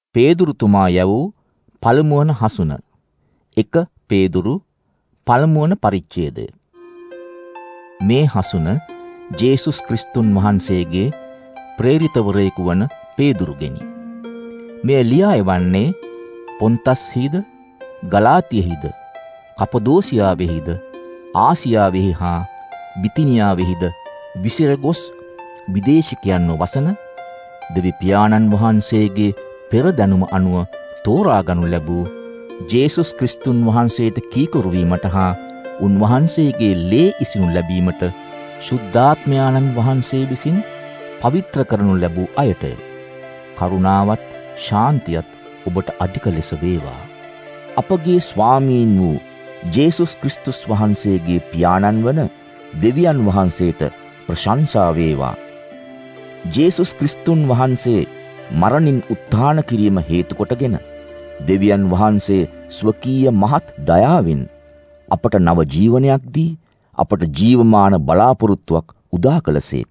පේදුරුතුමා යවූ පළමුවන හසුන. 1 පේදුරු පළමුවන පරිච්ඡේදය. මේ හසුන ජේසුස් ක්‍රිස්තුන් වහන්සේගේ ප්‍රේරිතවරයෙකු වන පේදුරුගෙනි. මෙය ලියා එවන්නේ පොන්තස්හිද, ගලාතියෙහිද, කපදෝසියාවෙහිද, ආසියාවෙහි හා බිතිනියාවෙහිද විසිර ගොස් විදේශිකයන්ව වසන දෙවි පියාණන් වහන්සේගේ පෙරදැනුම අනුව තෝරාගනු ලැබූ ජේසුස් ක්‍රිස්තුන් වහන්සේට කීකරු වීමට හා උන්වහන්සේගේ ලේ ඉසිනු ලැබීමට ශුද්ධාත්මයාණන් වහන්සේ විසින් පවිත්‍ර කරනු ලැබූ අයටය. කරුණාවත් ශාන්තියත් ඔබට අධික ලෙස වේවා. අපගේ ස්වාමීන් වූ ජේසුස් ක්‍රිස්තුස් වහන්සේගේ පියාණන් වන දෙවියන් වහන්සේට ප්‍රශංසා වේවා. ජේසුස් ක්‍රිස්තුන් වහන්සේ මරණින් උත්ථාන කිරීම හේතු කොටගෙන දෙවියන් වහන්සේ ස්වකීය මහත් දයාවෙන් අපට නව ජීවනයක් දී අපට ජීවමාන බලාපොරොත්තුවක් උදා කළසේක.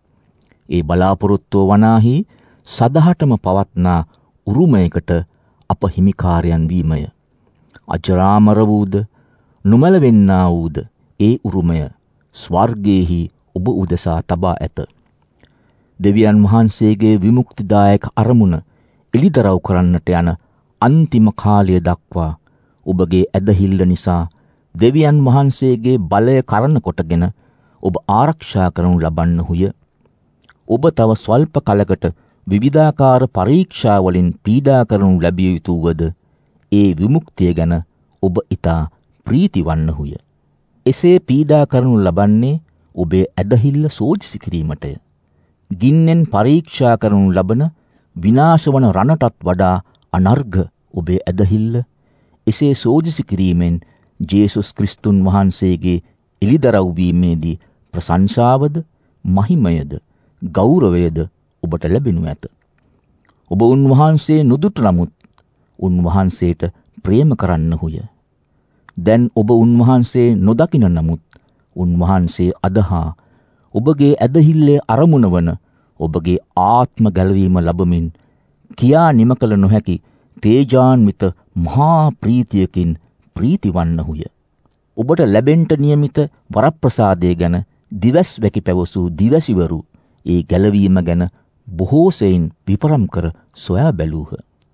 ඒ බලාපොරොත්තුව වනාහි සදහටම පවත්නා උරුමයකට අප හිමිකාරයන් වීමය. අජරාමර වූද නොමැලවෙන්නා වූද ඒ උරුමය ස්වර්ගයේහි ඔබ උදෙසා තබා ඇත. දෙවියන් වහන්සේගේ විමුක්තිදායක අරමුණ එළිදරව් කරන්නට යන අන්තිම කාලය දක්වා ඔබගේ ඇදහිල්ල නිසා දෙවියන් වහන්සේගේ බලය කරන කොටගෙන ඔබ ආරක්ෂා කරනු ලබන්නහුය. ඔබ තව ස්වල්ප කලකට විවිධාකාර පරීක්ෂා වලින් පීඩා කරනු ලැබිය යුතු වද ඒ විමුක්තිය ගැන ඔබ ඊතා ප්‍රීතිවන්නහුය. එසේ පීඩා කරනු ලබන්නේ ඔබේ ඇදහිල්ල සෝදිසි කිරීමටය. ගින්නෙන් පරීක්ෂා කරනු ලබන විනාශවන රණටත් වඩා අනර්ඝ ඔබේ ඇදහිල්ල එසේ සෝදිසි කිරීමෙන් ජේසුස් ක්‍රිස්තුන් වහන්සේගේ එළිදරව් වීමේදී ප්‍රශංසාවද මහිමයද ගෞරවයද ඔබට ලැබෙනු ඇත. ඔබ උන්වහන්සේ නොදුටු නමුත් උන්වහන්සේට ප්‍රේම කරන්නහුය. දැන් ඔබ උන්වහන්සේ නොදකින නමුත් උන්වහන්සේ අදහා ඔබගේ ඇදහිල්ලේ අරමුණ වන ඔබගේ ආත්ම ගැලවීම ලබමින් කියා නිම කළ නොහැකි තේජාන්විත මහා ප්‍රීතියකින් ප්‍රීතිවන්නහුය. ඔබට ලැබෙන්ට නියමිත වරප්‍රසාදය ගැන දිවස් වැකි පැවසූ දිවසිවරු ඒ ගැලවීම ගැන බොහෝ සෙයින් විපරම් කර සොයා බැලූහ.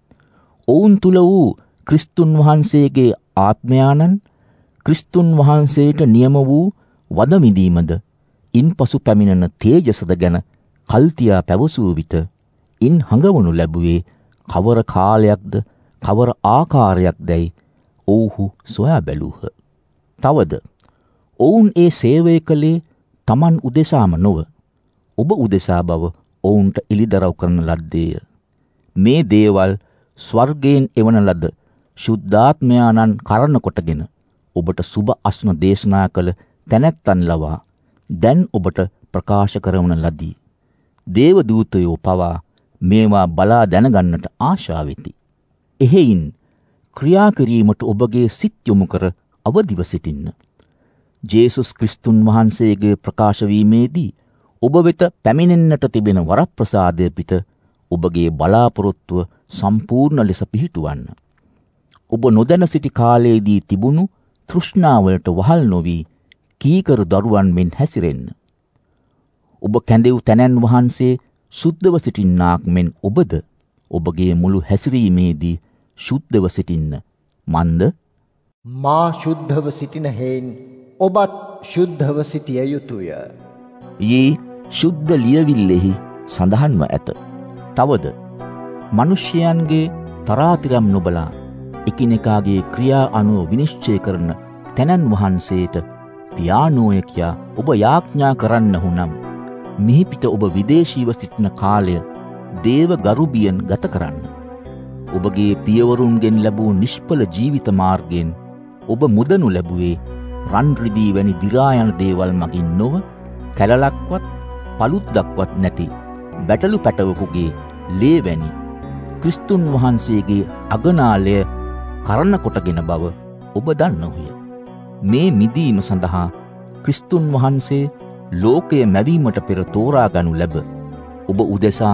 ඔවුන් තුල වූ ක්‍රිස්තුන් වහන්සේගේ ආත්මයාණන් ක්‍රිස්තුන් වහන්සේට නියම වූ වද මිදීමද ඉන්පසු පැමිණෙන තේජසද ගැන කල්තියා පැවසූ විට ඉන් හඟවනු ලැබුවේ කවර කාලයක්ද කවර ආකාරයක්දැයි ඔවුහු සොයා බැලූහ. තවද ඔවුන් ඒ සේවය කළේ තමන් උදෙසාම නොව ඔබ උදෙසා බව ඔවුන්ට එළිදරව් කරන ලද්දේය. මේ දේවල් ස්වර්ගයෙන් එවන ලද ශුද්ධාත්මයාණන් කරන කොටගෙන ඔබට සුබ අස්න දේශනා කළ තැනැත්තන් ලවා දැන් ඔබට ප්‍රකාශ කරවන ලදී. දේව දූතයෝ පවා මේවා බලා දැනගන්නට ආශා වෙති. එහෙයින් ක්‍රියා කිරීමට ඔබගේ සිත් යොමු කර අවදිව සිටින්න. ජේසුස් ක්‍රිස්තුන් වහන්සේගේ ප්‍රකාශ වීමේදී ඔබ වෙත පැමිණෙන්නට තිබෙන වරප්‍රසාදය පිට ඔබගේ බලාපොරොත්තුව සම්පූර්ණ ලෙස පිහිටුවන්න. ඔබ නොදැන සිටි කාලයේදී තිබුණු තෘෂ්ණාවලට වහල් නොවී කීකරු දරුවන් මෙන් හැසිරෙන්න. ඔබ කැඳෙව් තැනැන් වහන්සේ සුද්ධව සිටින්නාක් මෙන් ඔබද ඔබගේ මුළු හැසිරීමේදී ශුද්ධව සිටින්න. මන්ද මා ශුද්ධව සිටින හේන් ඔබත් ශුද්ධව සිටිය යුතුය. යේ ශුද්ධ ලියවිල්ලෙහි සඳහන්ව ඇත. තවද මිනිසයන්ගේ තරාතිරම් නොබලා එකිනෙකාගේ ක්‍රියා අනුව විනිශ්චය කරන තැනැන් වහන්සේට පියානෝය කියා ඔබ යාඥා කරන්නහු නම් මිහිපිට ඔබ විදේශීව සිටින කාලය දේව ගරුබියෙන් ගත කරන්න. ඔබගේ පියවරුන්ගෙන් ලැබූ නිෂ්ඵල ජීවිත මාර්ගයෙන් ඔබ මුදනු ලැබුවේ රන් රිදී වැනි දි รา යන දේවල් මගින් නොව කැලලක්වත් පළුද්දක්වත් නැති බැටළු පැටවකුගේ ලේ වැනි ක්‍රිස්තුන් වහන්සේගේ අගනාලය කරන කොටගෙන බව ඔබ දන්නෝය. මේ මිදීම සඳහා ක්‍රිස්තුන් වහන්සේ ලෝකය මැවීමට පෙර තෝරාගනු ලැබ ඔබ උදෙසා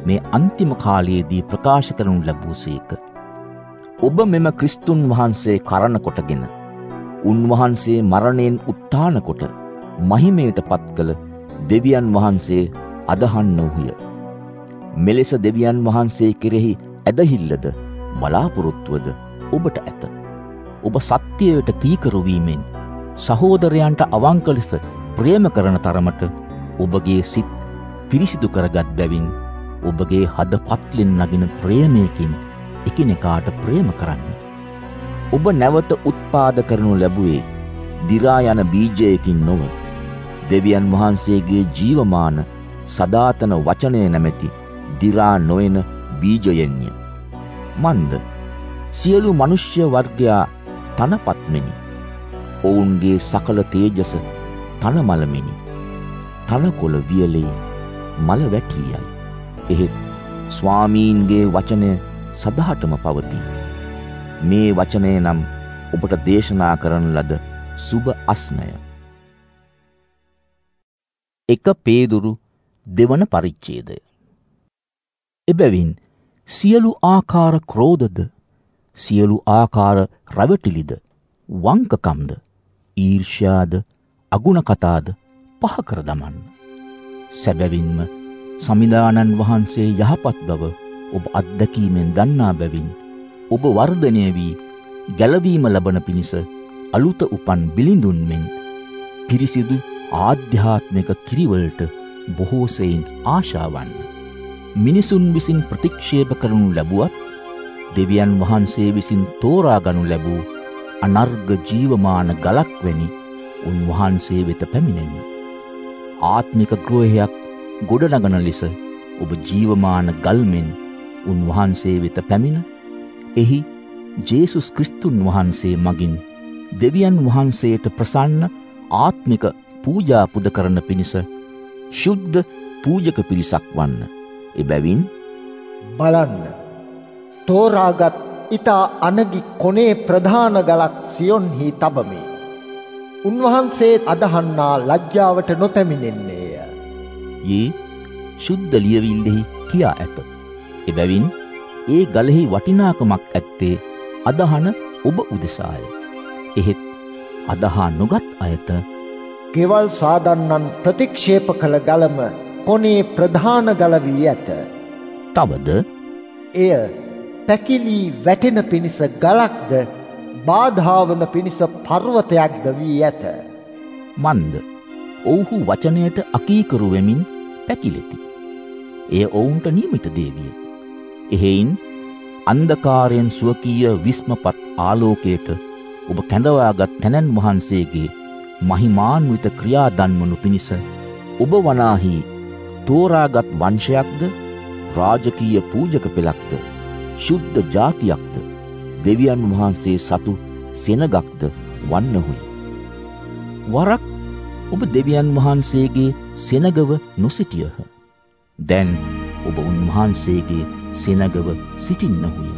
මේ අන්තිම කාලයේදී ප්‍රකාශ කරනු ලැබූසේක. ඔබ මෙම ක්‍රිස්තුන් වහන්සේ කරණ කොටගෙන උන්වහන්සේ මරණයෙන් උත්ථාන කොට මහිමයට පත් කළ දෙවියන් වහන්සේ අදහන්නෝහුය. මෙලෙස දෙවියන් වහන්සේ කෙරෙහි ඇදහිල්ලද බලාපොරොත්තුවද ඔබට ඇත. ඔබ සත්‍යයට කීකරු වීමෙන් සහෝදරයන්ට අවංක ලෙස ප්‍රේම කරන තරමට ඔබගේ සිත් පිරිසිදු කරගත් බැවින් ඔබගේ හද පත්ලෙන් නගින ප්‍රේමයකින් එකිනෙකාට ප්‍රේම කරන්න. ඔබ නැවත උත්පාද කරනු ලැබුවේ දිරා යන බීජයකින් නොව දෙවියන් වහන්සේගේ ජීවමාන සදාතන වචනය නැමැති දිරා නොයන බීජයෙන්ය. මන්ද සියලු මනුෂ්‍ය වර්ගයා තනපත්මෙනි. ඔවුන්ගේ සකල තේජස තනමලමෙනි. තනකොළ වියලේ මල වැටීයයි. එහෙත් ස්වාමීන්ගේ වචනය සදාටම පවතී. මේ වචනය නම් ඔබට දේශනා කරන ලද සුබ අස්නය. 1 පේදුරු 2 පරිච්ඡේදය. එබැවින් සියලු ආකාර ක්‍රෝධද, සියලු ආකාර රැවටිලිද, වංකකම්ද, ඊර්ෂ්‍යාද, අගුණ කතාද පහ කර දමන්න. සැබවින්ම සමිදානන් වහන්සේ යහපත් බව ඔබ අත්දැකීමෙන් දන්නා බැවින් ඔබ වර්ධනය වී ගැලවීම ලබන පිණිස අලුත උපන් බිලිඳුන් මෙන් පිරිසිදු ආධ්‍යාත්මික කිරිවලට බොහෝ සෙයින් ආශාවන්න. මිනිසුන් විසින් ප්‍රතික්ෂේප කරනු ලැබුවත් දෙවියන් වහන්සේ විසින් තෝරා ගනු ලැබූ අනර්ග ජීවමාන ගලක් වැනි උන්වහන්සේ වෙත පැමිණෙන්න. ආත්මික ගෘහයක් ගොඩනගන ලෙස ඔබ ජීවමාන ගල්මෙන් උන්වහන්සේ වෙත පැමිණ එහි ජේසුස් ක්‍රිස්තුන් වහන්සේ මගින් දෙවියන් වහන්සේට ප්‍රසන්න ආත්මික පූජා පුද කරන පිණිස ශුද්ධ පූජක පිරිසක් වන්න. එබැවින් බලන්න, තෝරාගත් ඊතා අනගි කොනේ ප්‍රධාන ගලක් සියොන්හි තබමි. උන්වහන්සේ අදහන්නා ලජ්ජාවට නොපැමිණෙන්නේය. යේ ශුද්ධ ලියවිල්ලෙහි කියා ඇත. එබැවින් ඒ ගලෙහි වටිනාකමක් ඇත්තේ අදහන ඔබ උදෙසාය. එහෙත් අදහා නොගත් අයට ගෙවල් සාදන්නන් ප්‍රතික්ෂේප කළ ගලම කොනේ ප්‍රධාන ගල වී ඇත. තවද එය පැකිලී වැටෙන පිණිස ගලක්ද බාධාවන පිණිස පර්වතයක්ද වී ඇත. මන්ද ඔවුහු වචනයට අකීකරු වෙමින් පැකිලෙති. එය ඔවුන්ට නියමිත දේවිය. එහෙයින් අන්ධකාරයෙන් ස්වකීය විස්මපත් ආලෝකයට ඔබ කැඳවාගත් තැනැන් වහන්සේගේ මහිමාන්විත ක්‍රියා දන්වනු පිණිස ඔබ වනාහි තෝරාගත් වංශයක්ද, රාජකීය පූජක පෙළක්ද, ශුද්ධ ජාතියක්ද, දෙවියන් වහන්සේ සතු සෙනගක්ද වන්නහුයි. වරක් ඔබ දෙවියන් වහන්සේගේ සෙනගව නොසිටියහ. දැන් ඔබ උන්වහන්සේගේ සෙනගව සිටින්නහුය.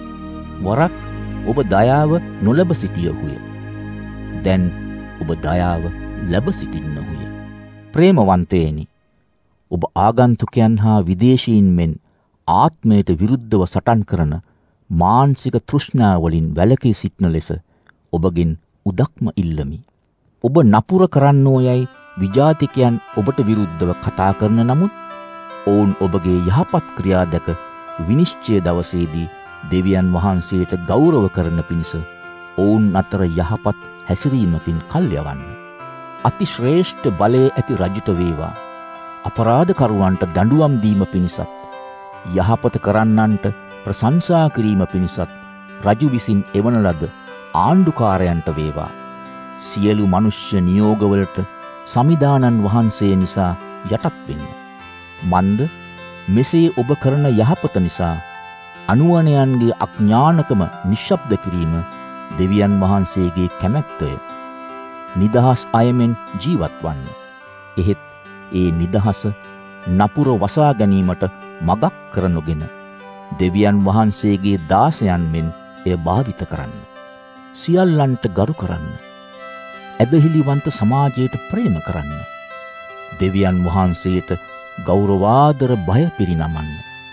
වරක් ඔබ දයාව නොලැබ සිටියහුය. දැන් ඔබ දයාව ලැබ සිටින්නහුය. ප්‍රේමවන්තයනි, ඔබ ආගන්තුකයන් හා විදේශීන් මෙන් ආත්මයට විරුද්ධව සටන් කරන මානසික තෘෂ්ණාවලින් වැළකී සිටින ලෙස ඔබගෙන් උදක්ම ඉල්ලමි. ඔබ නපුර කරන්නෝ යයි විජාතිකයන් ඔබට විරුද්ධව කතා කරන නමුත් ඔවුන් ඔබගේ යහපත් ක්‍රියා දැක විනිශ්චය දවසේදී දෙවියන් වහන්සේට ගෞරව කරන පිණිස ඔවුන් අතර යහපත් හැසිරීමකින් කල් යවන්න. අති ශ්‍රේෂ්ඨ බලයේ ඇති රජුට වේවා. අපරාධකරුවන්ට දඬුවම් දීම පිණිසත් යහපත කරන්නන්ට ප්‍රශංසා කිරීම පිණිසත් රජු විසින් එවන ලද ආණ්ඩුකාරයන්ට වේවා. සියලු මනුෂ්‍ය නියෝගවලට සමිදානන් වහන්සේ නිසා යටත් වෙන්න. මන්ද මෙසේ ඔබ කරන යහපත නිසා අනුවණයන්ගේ අඥානකම නිශ්ශබ්ද කිරීම දෙවියන් වහන්සේගේ කැමැත්තය. නිදහස් අයමෙන් ජීවත් වන්න. එහෙත් ඒ නිදහස නපුර වසා ගැනීමට මගක් කර නොගෙන දෙවියන් වහන්සේගේ දාසයන් මෙන් එය භාවිත කරන්න. සියල්ලන්ට ගරු කරන්න. ඇදහිලිවන්ත සමාජයට ප්‍රේම කරන්න. දෙවියන් වහන්සේට ගෞරවාදර බය පිරිනමන්න.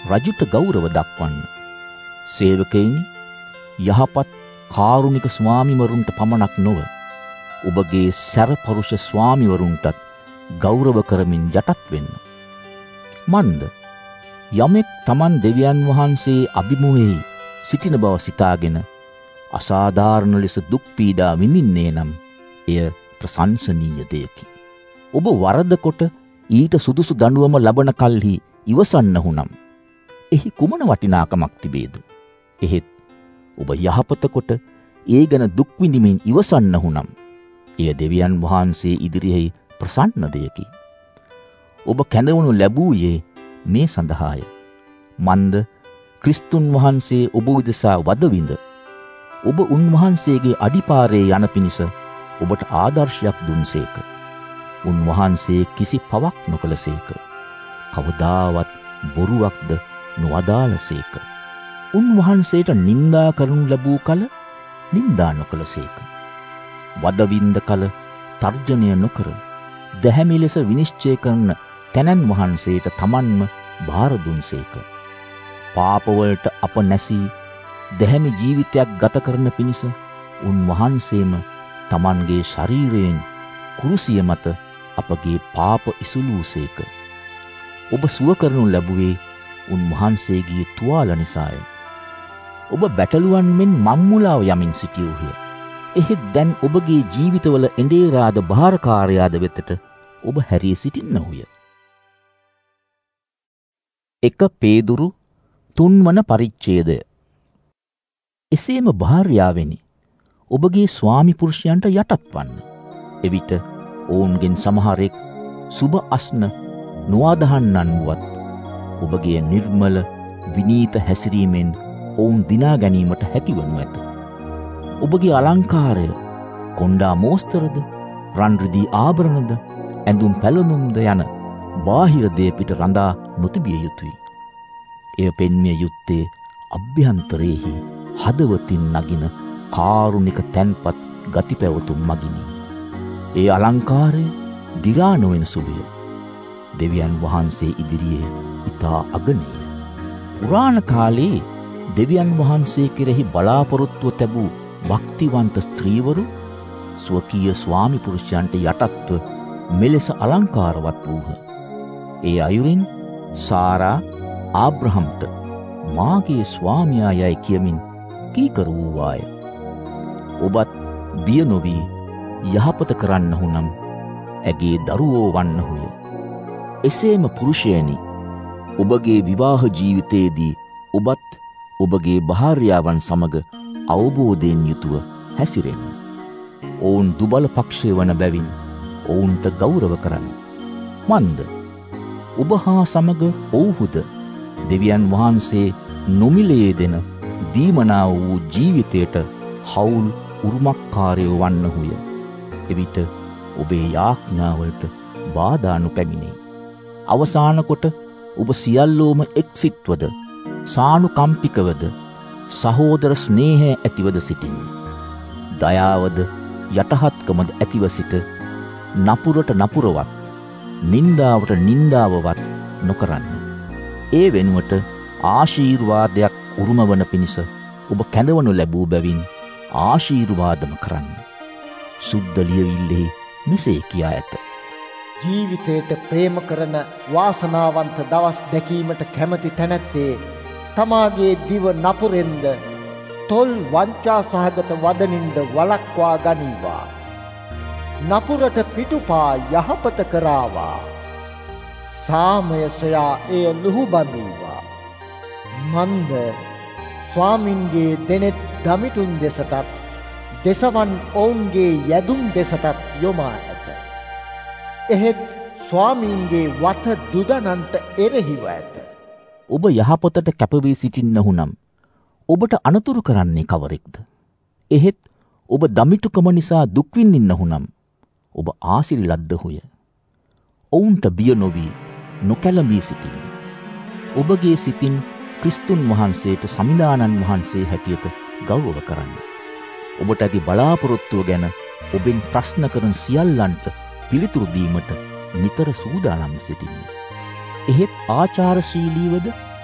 රජුට ගෞරව දක්වන්න. සේවකයිනි, යහපත් කාරුණික ස්වාමිවරුන්ට පමණක් නොව ඔබගේ සැරපරුෂ ස්වාමිවරුන්ටත් ගෞරව කරමින් යටත් වෙන්න. මන්ද යමෙක් තමන් දෙවියන් වහන්සේ අභිමුඛෙහි සිටින බව සිතාගෙන අසාධාරණ ලෙස දුක් පීඩා විඳින්නේ නම් එය ප්‍රශංසනීය දෙයකි. ඔබ වරද කොට ඊට සුදුසු දඬුවම ලබන කල්හි ඉවසන්නහු නම් එහි කුමන වටිනාකමක් තිබේද? එහෙත් ඔබ යහපත කොට ඒ ගැන දුක් විඳිමින් ඉවසන්නහු නම් එය දෙවියන් වහන්සේ ඉදිරියෙහි ප්‍රසන්න දෙයකි. ඔබ කැඳවනු ලැබූයේ මේ සඳහාය. මන්ද ක්‍රිස්තුන් වහන්සේ ඔබ උදෙසා වදවිඳ ඔබ උන්වහන්සේගේ අඩිපාරේ යන පිණිස ඔබට ආදර්ශයක් දුන්සේක. උන්වහන්සේ කිසි පවක් නොකළසේක. කවදාවත් බොරුවක්ද නොවදාළසේක. උන්වහන්සේට නින්දා කරනු ලැබූ කල නින්දා නොකළසේක. වදවින්ද කල තර්ජනය නොකර දැහැමි ලෙස විනිශ්චය කරන තැනන් වහන්සේට තමන්ම භාර දුන්සේක. පාපවලට අප නැසී දැහැමි ජීවිතයක් ගත කරන පිණිස උන්වහන්සේම තමන්ගේ ශරීරයෙන් කුරුසිය මත අපගේ පාප ඉසුලූසේක. ඔබ සුව කරනු ලැබුවේ උන්වහන්සේගේ තුවාල නිසාය. ඔබ බැටළුවන් මෙන් මම්මුලාව යමින් සිටියෝහ. එහෙත් දැන් ඔබගේ ජීවිතවල එඬේරාද භාරකාරයාද වෙතට ඔබ හැරී සිටින්නහුය. 1 පේදුරු 3 වන පරිච්ඡේදය. එසේම භාර්යාවෙනි, ඔබගේ ස්වාමි පුරුෂයන්ට යටත් වන්න. එවිට ඔවුන්ගෙන් සමහරෙක් සුබ අස්න නොඅදහන්නන් වුවත් ඔබගේ නිර්මල විනීත හැසිරීමෙන් ඔවුන් දිනා ගැනීමට හැකිවනු ඇත. ඔබගේ අලංකාරය කොණ්ඩා මෝස්තරද, රන් රිදී ආභරණද, ඇඳුම් පැළඳුම්ද යන බාහිර දේ පිට රඳා නොතිබිය යුතුය. එය පෙන්මිය යුත්තේ අභ්‍යන්තරයේහි හදවතින් නගින කාරුණික තැන්පත් ගති පැවතුම් මගිනි. ඒ අලංකාරය දිරා නොවන සුළුය. දෙවියන් වහන්සේ ඉදිරියේ ඉතා අගනේය. පුරාණ කාලයේ දෙවියන් වහන්සේ කෙරෙහි බලාපොරොත්තුව තැබූ භක්තිවන්ත ස්ත්‍රීවරු ස්වකීය ස්වාමි පුරුෂයන්ට යටත්ව මෙලෙස අලංකාරවත් වූහ. ඒ අයුරින් සාරා ආබ්‍රහම්ට මාගේ ස්වාමියා යයි කියමින් කීකරු වූවාය. ඔබත් බිය නොවී යහපත කරන්නහු නම් ඇගේ දරුවෝ වන්නහුය. එසේම පුරුෂයනි, ඔබගේ විවාහ ජීවිතයේදී ඔබත් ඔබගේ භාර්යාවන් සමග අවබෝධයෙන් යුතුව හැසිරෙන්න. ඔවුන් දුබල පක්ෂය වන බැවින් ඔවුන්ට ගෞරව කරන්න. මන්ද ඔබ හා සමග ඔවුහුද දෙවියන් වහන්සේ නොමිලයේ දෙන දීමනා වූ ජීවිතයට හවුල් උරුමකාරයෝ වන්නහුය. එවිට ඔබේ යාඥාවලට බාධා නොපැමිණේ. අවසාන කොට ඔබ සියල්ලෝම එක්සිත්වද, සානුකම්පිකවද, සහෝදර ස්නේහය ඇතිවද සිටින්න. දයාවද යටහත්කමද ඇතිව සිට නපුරට නපුරවත්, නින්දාවට නින්දාවවත් නොකරන්න. ඒ වෙනුවට ආශීර්වාදයක් උරුමවන පිණිස ඔබ කැඳවනු ලැබූ බැවින් ආශීර්වාදම කරන්න. සුද්ධ ලියවිල්ලෙහි මෙසේ කියා ඇත. ජීවිතයට ප්‍රේම කරන වාසනාවන්ත දවස් දැකීමට කැමති තැනැත්තේ තමාගේ දිව නපුරෙන්ද තොල් වංචා සහගත වදනින්ද වළක්වා ගනීවා. නපුරට පිටුපා යහපත කරාවා. සාමය සොයා එය ලුහුබඳීවා. මන්ද ස්වාමින්ගේ දෙනෙත් දමිටුන් දෙසටත්, දෙසවන් ඔවුන්ගේ යැදුම් දෙසටත් යොමා ඇත. එහෙත් ස්වාමීන්ගේ වත දුදනන්ට එරෙහිව ඇත. ඔබ යහපතට කැපවී සිටින්නහු නම් ඔබට අනතුරු කරන්නේ කවරෙක්ද? එහෙත් ඔබ දමිටුකම නිසා දුක් විඳින්නහු නම් ඔබ ආශිර්වාදහුය. ඔවුන්ට බිය නොවී නොකැළඹී සිටින්න. ඔබගේ සිතින් ක්‍රිස්තුන් වහන්සේට සමිදානන් වහන්සේ හැටියට ගෞරව කරන්න. ඔබට ඇති බලාපොරොත්තුව ගැන ඔබෙන් ප්‍රශ්න කරන සියල්ලන්ට පිළිතුරු දීමට නිතර සූදානම් සිටින්න. එහෙත් ආචාරශීලීවද,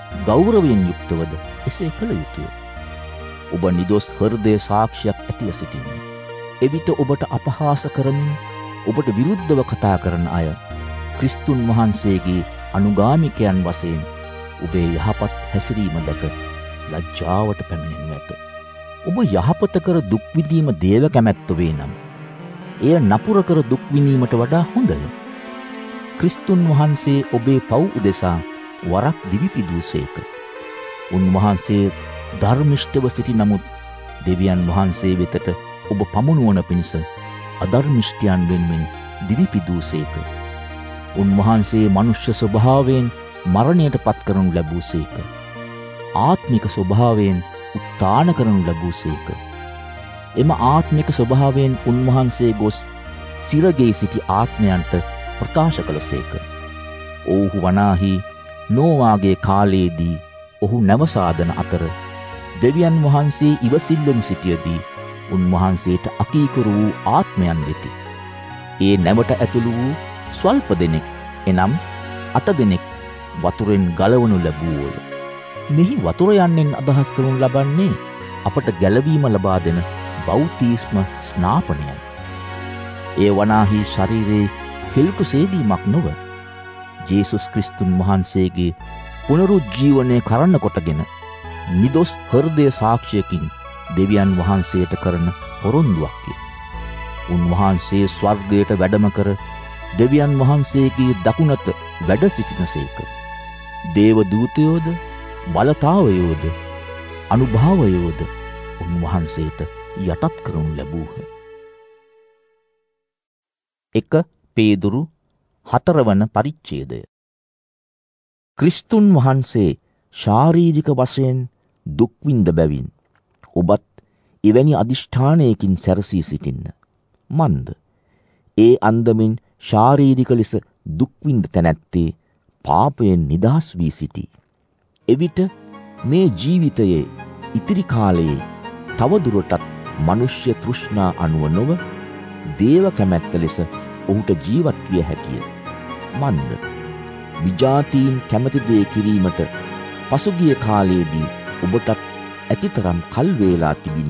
ගෞරවයෙන් යුක්තවද එසේ කළ යුතුය. ඔබ නිදොස් හෘදය සාක්ෂියක් ඇතිව සිටින්න. එවිට ඔබට අපහාස කරමින් ඔබට විරුද්ධව කතා කරන අය ක්‍රිස්තුන් වහන්සේගේ අනුගාමිකයන් වශයෙන් ඔබේ යහපත් හැසිරීම දැක ලජ්ජාවට පැමිණෙනු ඇත. ඔබ යහපත කර දුක් විඳීම දේව කැමැත්ත වේ නම් එය නපුර කර දුක් විඳීමට වඩා හොඳය. ක්‍රිස්තුන් වහන්සේ ඔබේ පව් උදෙසා වරක් දිවිපිදූසේක. උන්වහන්සේ ධර්මිෂ්ඨව සිටි නමුත් දෙවියන් වහන්සේ වෙතට ඔබ පමුණුවන පිණිස අධර්මිෂ්ඨයන් වෙනුවෙන් දිවිපිදූසේක. උන්වහන්සේ මනුෂ්‍ය ස්වභාවයෙන් මරණයට පත් කරනු ලැබූසේක. ආත්මික ස්වභාවයෙන් උත්ථාන කරනු ලැබූසේක. එම ආත්මික ස්වභාවයෙන් උන්වහන්සේ ගොස් සිරගේ සිටි ආත්මයන්ට ප්‍රකාශ කළසේක. ඔවුහු වනාහි නෝවාගේ කාලයේදී ඔහු නැවසාදන අතර දෙවියන් වහන්සේ ඉවසිල්ලෙන් සිටියදී උන්වහන්සේට අකීකරු වූ ආත්මයන් වෙති. ඒ නැවට ඇතුළු වූ ස්වල්ප දෙනෙක් එනම් 8 දෙනෙක් වතුරෙන් ගලවනු ලැබුවෝය. මෙහි වතුර යන්නෙන් අදහස් කරනු ලබන්නේ අපට ගැලවීම ලබා දෙන බෞතිස්ම ස්නාපනයයි. ඒ වනාහි ශරීරයේ කෙලුටු සේදීමක් නොව ජේසුස් ක්‍රිස්තුන් වහන්සේගේ පුනරුජ්ජීවනය කරන්න කොටගෙන නිදොස් හෘදය සාක්ෂියකින් දෙවියන් වහන්සේට කරන පොරොන්දුවක්ය. උන්වහන්සේ ස්වර්ගයට වැඩම කර දෙවියන් වහන්සේගේ දකුණත වැඩ සිටිනසේක. දේව දූතයෝද බලතාවයෝද අනුභාවයෝද උන්වහන්සේට යටත් කරනු ලැබූහ. 1 පේදුරු 4 වන පරිච්ඡේදය. ක්‍රිස්තුන් වහන්සේ ශාරීරික වශයෙන් දුක් විඳ බැවින් ඔබත් එවැනි අදිෂ්ඨානයකින් සැරසී සිටින්න. මන්ද ඒ අන්දමින් ශාරීරික ලෙස දුක් විඳ තැනැත්තේ පාපයෙන් නිදහස් වී සිටී. එවිට මේ ජීවිතයේ ඉතිරි කාලයේ තවදුරටත් මනුෂ්‍ය තෘෂ්ණා අනුව නොව දේව කැමැත්ත ලෙස ඔහුට ජීවත් විය හැකිය. මන්ද විජාතීන් කැමැති දේ කිරීමට පසුගිය කාලයේදී ඔබටත් ඇතිතරම් කල් වේලා තිබිනි.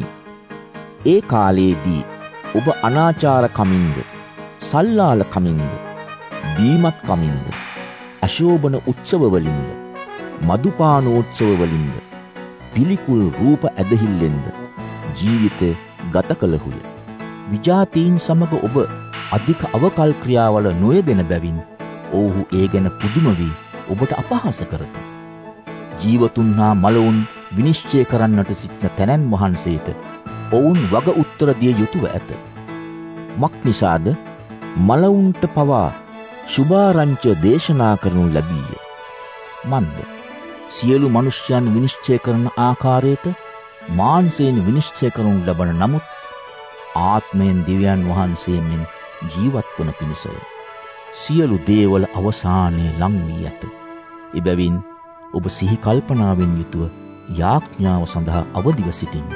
ඒ කාලයේදී ඔබ අනාචාර කමින්ද, සල්ලාල කමින්ද, බීමත් කමින්ද, අශෝභන උත්සව වලින්ද, මදුපානෝත්සව වලින්ද, පිළිකුල් රූප ඇදහිල්ලෙන්ද ජීවිතය ගත කළහුය. විජාතීන් සමග ඔබ අධික අවකල් ක්‍රියාවල නොයෙදෙන බැවින් ඔවුහු ඒ ගැන පුදුම වී ඔබට අපහාස කරති. ජීවතුන් හා මලවුන් විනිශ්චය කරන්නට සිටින තැනැන් වහන්සේට ඔවුන් වග උත්තර දිය යුතුව ඇත. මක් නිසාද මලවුන්ට පවා සුභාරංචි දේශනා කරනු ලැබීය. මන්ද සියලු මනුෂ්‍යයන් විනිශ්චය කරන ආකාරයට මාංශයෙන් විනිශ්චය කරනු ලබන නමුත් ආත්මයෙන් දිව්‍යයන් වහන්සේෙන් ජීවත් වන පිණිසය. සියලු දේවල අවසානය ලං වී ඇත. එබැවින් ඔබ සිහි කල්පනාවෙන් යුතුව යාඥාව සඳහා අවදිව සිටින්න.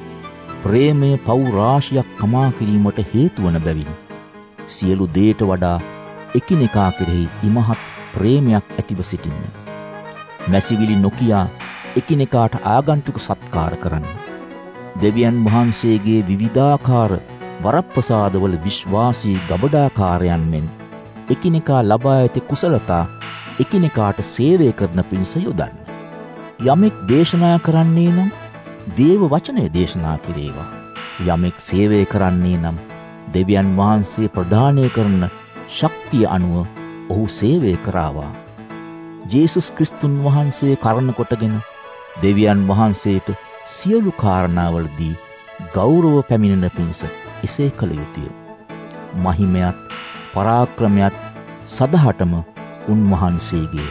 ප්‍රේමය පව් රාශියක් කමා කිරීමට හේතු වන බැවින් සියලු දේට වඩා එකිනෙකා කෙරෙහි ඉමහත් ප්‍රේමයක් ඇතිව සිටින්න. මැසිවිලි නොකියා එකිනෙකාට ආගන්තුක සත්කාර කරන්න. දෙවියන් වහන්සේගේ විවිධාකාර වරප්‍රසාදවල විශ්වාසී ගබඩාකාරයන් මෙන් එකිනෙකා ලබා ඇති කුසලතා එකිනෙකාට සේවය කරන පිණිස යොදන්න. යමෙක් දේශනා කරන්නේ නම් දේව වචනය දේශනා කෙරේවා. යමෙක් සේවය කරන්නේ නම් දෙවියන් වහන්සේ ප්‍රදානය කරන ශක්තිය අනුව ඔහු සේවය කරාවා. ජේසුස් ක්‍රිස්තුන් වහන්සේ කරන කොටගෙන දෙවියන් වහන්සේට සියලු කාරණාවලදී ගෞරව පැමිණෙන පිණිස එසේ කළ යුතුය. මහිමයත් පරාක්‍රමයත් සදහටම උන්වහන්සේගේ.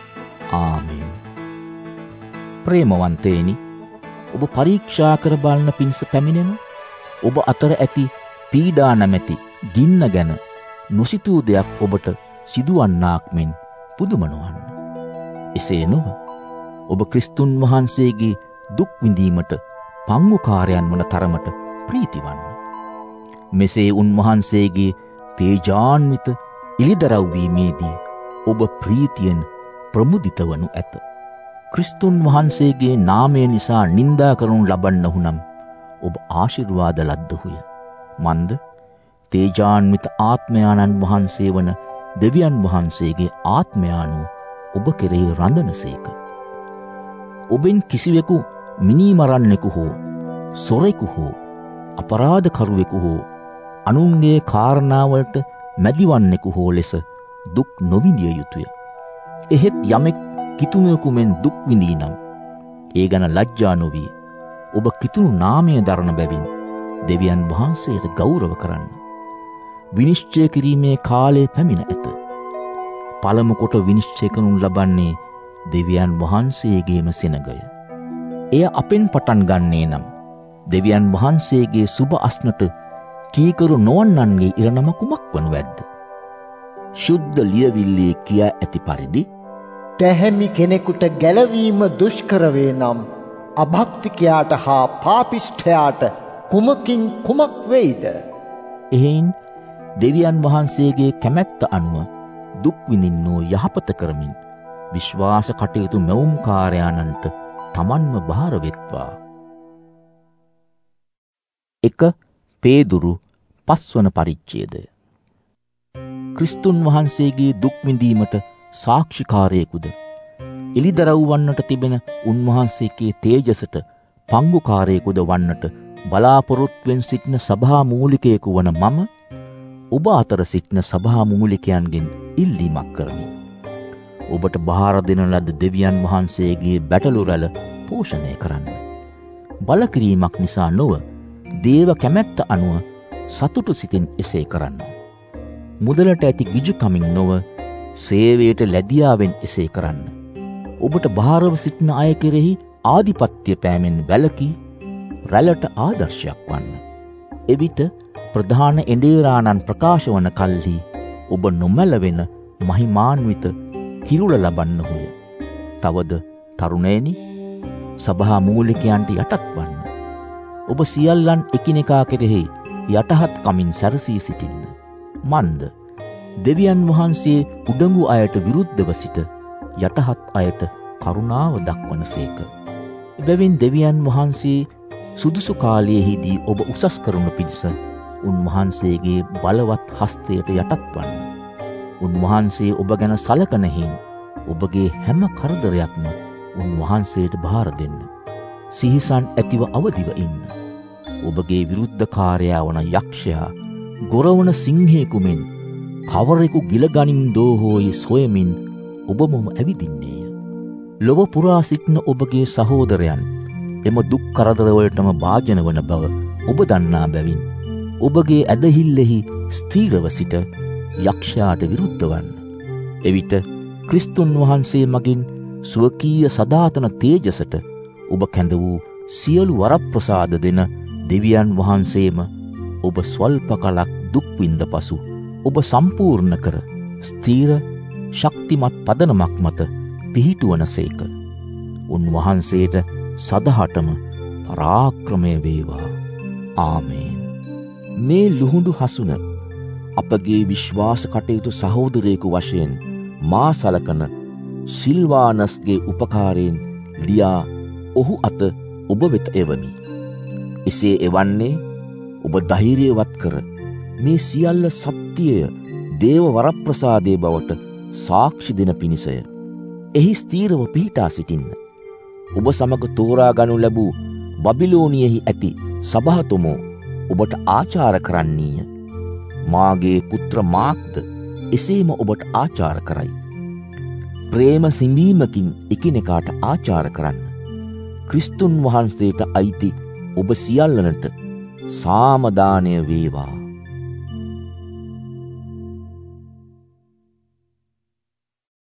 ආමේන්. ප්‍රේමවන්තේනි, ඔබ පරීක්ෂා කර බලන පිණිස පැමිණෙන ඔබ අතර ඇති පීඩා නැමැති ගින්න ගැන නොසිතූ දෙයක් ඔබට සිදුවන්නාක් මෙන් පුදුම නොවන්න. එසේ නොව ඔබ ක්‍රිස්තුන් වහන්සේගේ දුක් විඳීමට පංගුකාරයන් වන තරමට ප්‍රීතිවන්න. මෙසේ උන්වහන්සේගේ තේජාන්විත ඉලිදරව් වීමේදී ඔබ ප්‍රීතියෙන් ප්‍රමුදිත වනු ඇත. ක්‍රිස්තුන් වහන්සේගේ නාමය නිසා නින්දා කරනු ලබන්නහු නම් ඔබ ආශිර්වාද ලද්දහුය. මන්ද තේජාන්විත ආත්මයාණන් වහන්සේ වන දෙවියන් වහන්සේගේ ආත්මයාණු ඔබ කෙරෙහි රඳනසේක. ඔබෙන් කිසිවෙකු මිනීමරන්නෙකු හෝ සොරෙකු හෝ අපරාධකරුවෙකු හෝ අනුන්ගේ කාරණාවලට මැදිවන්නෙකු හෝ ලෙස දුක් නොවිඳිය යුතුය. එහෙත් යමෙක් කිතුණෙකු මෙන් දුක් විඳී නම් ඒ ගැන ලැජ්ජා නොවී ඔබ කිතුණු නාමය දරන බැවින් දෙවියන් වහන්සේට ගෞරව කරන්න. විනිශ්චය කිරීමේ කාලය පැමිණ ඇත. පළමු කොට විනිශ්චය කරනු ලබන්නේ දෙවියන් වහන්සේගේම සෙනගය. එය අපෙන් පටන් ගන්නේ නම් දෙවියන් වහන්සේගේ සුබ අස්නට කීකරු නොවන්නන්ගේ ඉරණම කුමක් වනු ඇද්ද? ශුද්ධ ලියවිල්ලේ කියා ඇති පරිදි දැහැමි කෙනෙකුට ගැලවීම දුෂ්කර වේ නම් අභක්තිකයාට හා පාපිෂ්ඨයාට කුමකින් කුමක් වෙයිද? එහෙයින් දෙවියන් වහන්සේගේ කැමැත්ත අනුව දුක් විඳින්නෝ යහපත කරමින් විශ්වාස කටයුතු මැවුම්කාරයාණන්ට තමන්ම බාර වෙත්වා. 1 පේදුරු 5 වන පරිච්ඡේදය. ක්‍රිස්තුන් වහන්සේගේ දුක් විඳීමට සාක්ෂිකාරයෙකුද එලිදරව් වන්නට තිබෙන උන්වහන්සේගේ තේජසට පංගුකාරයෙකුද වන්නට බලාපොරොත්තුවෙන් සිටින සභා මූලිකයෙකු වන මම ඔබ අතර සිටින සභා මූලිකයන්ගෙන් ඉල්ලීමක් කරමි. ඔබට බාර දෙන ලද දෙවියන් වහන්සේගේ බැටළු රැළ පෝෂණය කරන්න. බලකිරීමක් නිසා නොව දේව කැමැත්ත අනුව සතුටු සිතින් එසේ කරන්න. මුදලට ඇති ගිජුකමින් නොව සේවයට ලැබියාවෙන් එසේ කරන්න. ඔබට බාරව සිටින අය කෙරෙහි ආධිපත්‍ය පෑමෙන් වැළකී රැළට ආදර්ශයක් වන්න. එවිට ප්‍රධාන එඬේරාණන් ප්‍රකාශ වන කල්හි ඔබ නොමැලවෙන මහිමාන්විත කිරුළ ලබන්නහුය. තවද තරුණයනි, සභා මූලිකයන්ට යටත් වන්න. ඔබ සියල්ලන් එකිනෙකා කෙරෙහි යටහත් කමින් සැරසී සිටින්න. මන්ද දෙවියන් වහන්සේ උඩඟු අයට විරුද්ධව සිට යටහත් අයට කරුණාව දක්වනසේක. එබැවින් දෙවියන් වහන්සේ සුදුසු කාලයෙහිදී ඔබ උසස් කරනු පිණිස උන්වහන්සේගේ බලවත් හස්තයට යටත් වන්න. උන්වහන්සේ ඔබ ගැන සලකන හේන් ඔබගේ හැම කරදරයක්ම උන්වහන්සේට බාර දෙන්න. සිහිසන් ඇතිව අවදිව ඉන්න. ඔබගේ විරුද්ධකාරයා වන යක්ෂයා ගොරවන සිංහෙකු මෙන් කවරෙකු ගිලගනින් දෝහෝයි සොයමින් ඔබමම ඇවිදින්නේය. ලොව පුරා සිටින ඔබගේ සහෝදරයන් එම දුක් කරදරවලටම භාජන වන බව ඔබ දන්නා බැවින් ඔබගේ ඇදහිල්ලෙහි ස්ථීරව සිට යක්ෂයාට විරුද්ධ වන්න. එවිට ක්‍රිස්තුන් වහන්සේ මගින් ස්වකීය සදාතන තේජසට ඔබ කැඳ වූ සියලු වරප්‍රසාද දෙන දෙවියන් වහන්සේම ඔබ ස්වල්ප කලක් දුක් විඳ පසු ඔබ සම්පූර්ණ කර ස්ථීර ශක්තිමත් පදනමක් මත පිහිටුවනසේක. උන්වහන්සේට සදහටම පරාක්‍රමය වේවා. ආමේන්. මේ ලුහුඬු හසුන අපගේ විශ්වාස කටයුතු සහෝදරයෙකු වශයෙන් මා සලකන සිල්වානස්ගේ උපකාරයෙන් ලියා ඔහු අත ඔබ වෙත එවමි. එසේ එවන්නේ ඔබ ධෛර්යවත් කර මේ සියල්ල සත්‍යය දේව වරප්‍රසාදයේ බවට සාක්ෂි දෙන පිණිසය. එහි ස්ථීරව පිහිටා සිටින්න. ඔබ සමග තෝරා ගනු ලැබූ බබිලෝනියෙහි ඇති සභාතුමෝ ඔබට ආචාර කරන්නීය. මාගේ පුත්‍ර මාක්ද එසේම ඔබට ආචාර කරයි. ප්‍රේම සිඹීමකින් එකිනෙකාට ආචාර කරන්න. ක්‍රිස්තුන් වහන්සේට අයිති ඔබ සියල්ලනට සාමදානය වේවා.